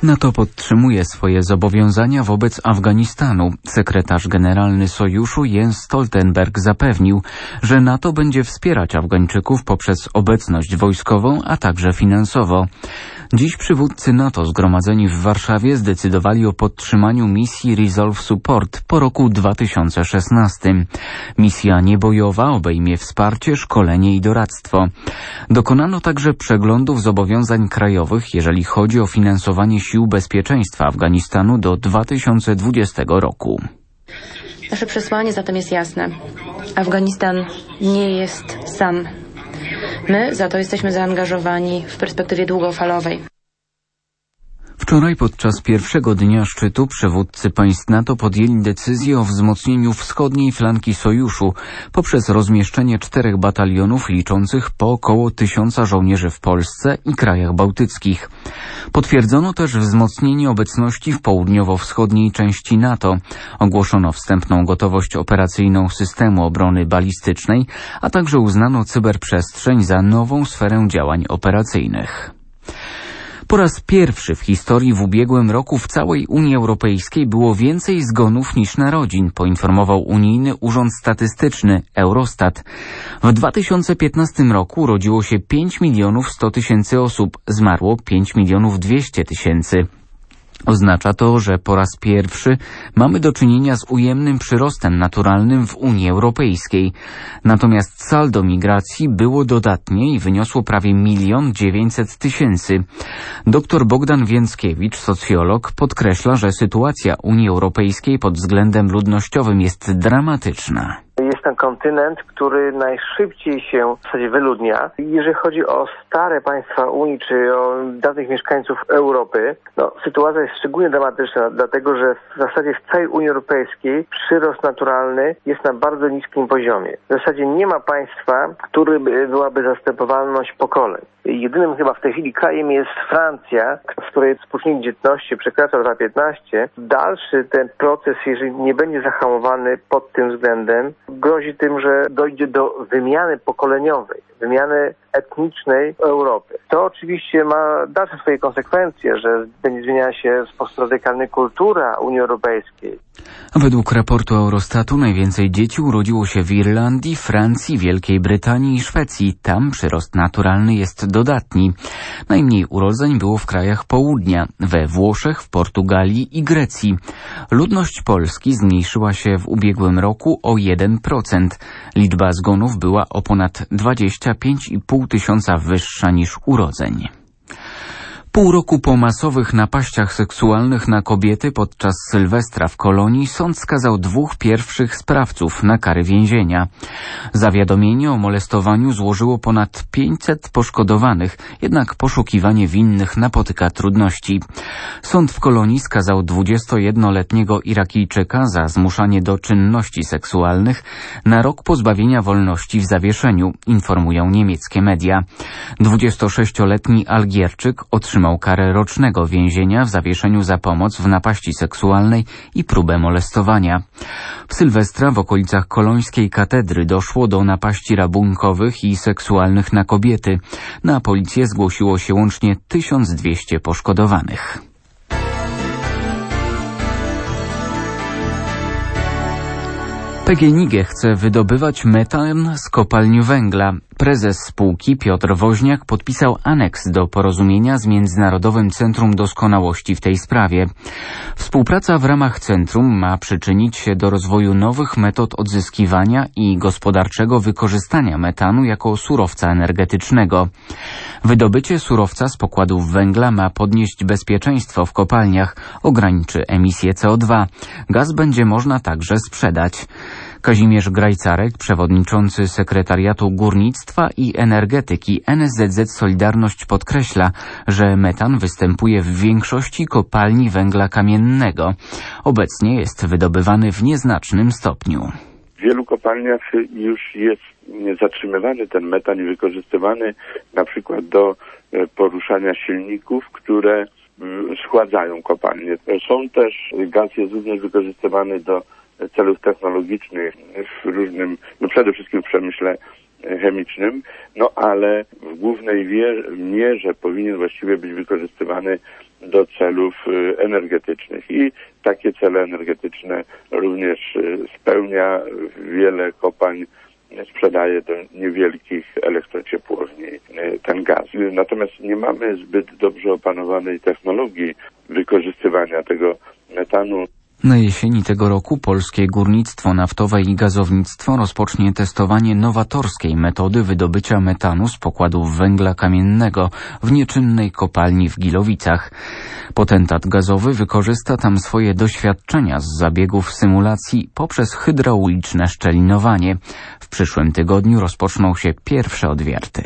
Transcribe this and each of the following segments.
NATO podtrzymuje swoje zobowiązania wobec Afganistanu. Sekretarz generalny Sojuszu Jens Stoltenberg zapewnił, że NATO będzie wspierać Afgańczyków poprzez obecność wojskową, a także finansowo. Dziś przywódcy NATO zgromadzeni w Warszawie zdecydowali o podtrzymaniu misji Resolve Support po roku 2016. Misja niebojowa obejmie wsparcie, szkolenie i doradztwo. Dokonano także przeglądów zobowiązań krajowych, jeżeli chodzi o finansowanie sił bezpieczeństwa Afganistanu do 2020 roku. Nasze przesłanie zatem jest jasne. Afganistan nie jest sam. My za to jesteśmy zaangażowani w perspektywie długofalowej. Wczoraj podczas pierwszego dnia szczytu przywódcy państw NATO podjęli decyzję o wzmocnieniu wschodniej flanki Sojuszu poprzez rozmieszczenie 4 batalionów liczących po około 1000 żołnierzy w Polsce i krajach bałtyckich. Potwierdzono też wzmocnienie obecności w południowo-wschodniej części NATO. Ogłoszono wstępną gotowość operacyjną systemu obrony balistycznej, a także uznano cyberprzestrzeń za nową sferę działań operacyjnych. Po raz pierwszy w historii w ubiegłym roku w całej Unii Europejskiej było więcej zgonów niż narodzin, poinformował Unijny Urząd Statystyczny Eurostat. W 2015 roku urodziło się 5 100 000 osób, zmarło 5 200 000. Oznacza to, że po raz pierwszy mamy do czynienia z ujemnym przyrostem naturalnym w Unii Europejskiej. Natomiast saldo migracji było dodatnie i wyniosło prawie 1 900 000. Dr Bogdan Więckiewicz, socjolog, podkreśla, że sytuacja Unii Europejskiej pod względem ludnościowym jest dramatyczna. Jest ten kontynent, który najszybciej się w zasadzie wyludnia. Jeżeli chodzi o stare państwa Unii, czy o dawnych mieszkańców Europy, sytuacja jest szczególnie dramatyczna, dlatego że w zasadzie w całej Unii Europejskiej przyrost naturalny jest na bardzo niskim poziomie. W zasadzie nie ma państwa, który byłaby zastępowalność pokoleń. Jedynym chyba w tej chwili krajem jest Francja, w której współczynnik dzietności przekracza 2,15. Dalszy ten proces, jeżeli nie będzie zahamowany pod tym względem, grozi tym, że dojdzie do wymiany pokoleniowej, wymiany etnicznej Europy. To oczywiście ma dalsze swoje konsekwencje, że będzie zmieniała się w sposób radykalny kultura Unii Europejskiej. Według raportu Eurostatu najwięcej dzieci urodziło się w Irlandii, Francji, Wielkiej Brytanii i Szwecji. Tam przyrost naturalny jest dodatni. Najmniej urodzeń było w krajach południa, we Włoszech, w Portugalii i Grecji. Ludność Polski zmniejszyła się w ubiegłym roku o 1%. Liczba zgonów była o ponad 25,5 tysiąca wyższa niż urodzeń. Pół roku po masowych napaściach seksualnych na kobiety podczas Sylwestra w Kolonii sąd skazał 2 pierwszych sprawców na kary więzienia. Zawiadomienie o molestowaniu złożyło ponad 500 poszkodowanych, jednak poszukiwanie winnych napotyka trudności. Sąd w Kolonii skazał 21-letniego Irakijczyka za zmuszanie do czynności seksualnych na rok pozbawienia wolności w zawieszeniu, informują niemieckie media. 26-letni Algierczyk otrzymał karę rocznego więzienia w zawieszeniu za pomoc w napaści seksualnej i próbę molestowania. W Sylwestra w okolicach kolońskiej katedry doszło do napaści rabunkowych i seksualnych na kobiety. Na policję zgłosiło się łącznie 1200 poszkodowanych. PGNiG chce wydobywać metan z kopalni węgla. Prezes spółki Piotr Woźniak podpisał aneks do porozumienia z Międzynarodowym Centrum Doskonałości w tej sprawie. Współpraca w ramach centrum ma przyczynić się do rozwoju nowych metod odzyskiwania i gospodarczego wykorzystania metanu jako surowca energetycznego. Wydobycie surowca z pokładów węgla ma podnieść bezpieczeństwo w kopalniach, ograniczy emisję CO2. Gaz będzie można także sprzedać. Kazimierz Grajcarek, przewodniczący Sekretariatu Górnictwa i Energetyki NSZZ Solidarność, podkreśla, że metan występuje w większości kopalni węgla kamiennego. Obecnie jest wydobywany w nieznacznym stopniu. W wielu kopalniach już jest zatrzymywany ten metan i wykorzystywany na przykład do poruszania silników, które schładzają kopalnie. Są też, gaz jest również wykorzystywany do celów technologicznych w różnym, przede wszystkim w przemyśle chemicznym, ale w głównej mierze powinien właściwie być wykorzystywany do celów energetycznych. I takie cele energetyczne również spełnia. Wiele kopalń sprzedaje do niewielkich elektrociepłowni ten gaz. Natomiast nie mamy zbyt dobrze opanowanej technologii wykorzystywania tego metanu. Na jesieni tego roku polskie górnictwo naftowe i gazownictwo rozpocznie testowanie nowatorskiej metody wydobycia metanu z pokładów węgla kamiennego w nieczynnej kopalni w Gilowicach. Potentat gazowy wykorzysta tam swoje doświadczenia z zabiegów symulacji poprzez hydrauliczne szczelinowanie. W przyszłym tygodniu rozpoczną się pierwsze odwierty.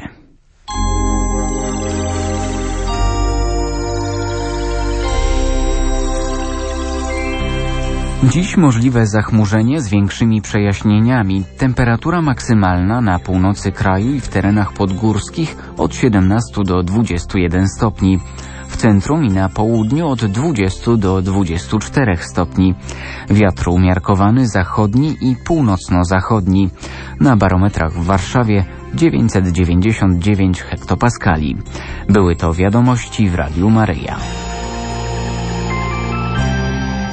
Dziś możliwe zachmurzenie z większymi przejaśnieniami. Temperatura maksymalna na północy kraju i w terenach podgórskich od 17 do 21 stopni. W centrum i na południu od 20 do 24 stopni. Wiatr umiarkowany zachodni i północno-zachodni. Na barometrach w Warszawie 999 hektopaskali. Były to wiadomości w Radiu Maryja.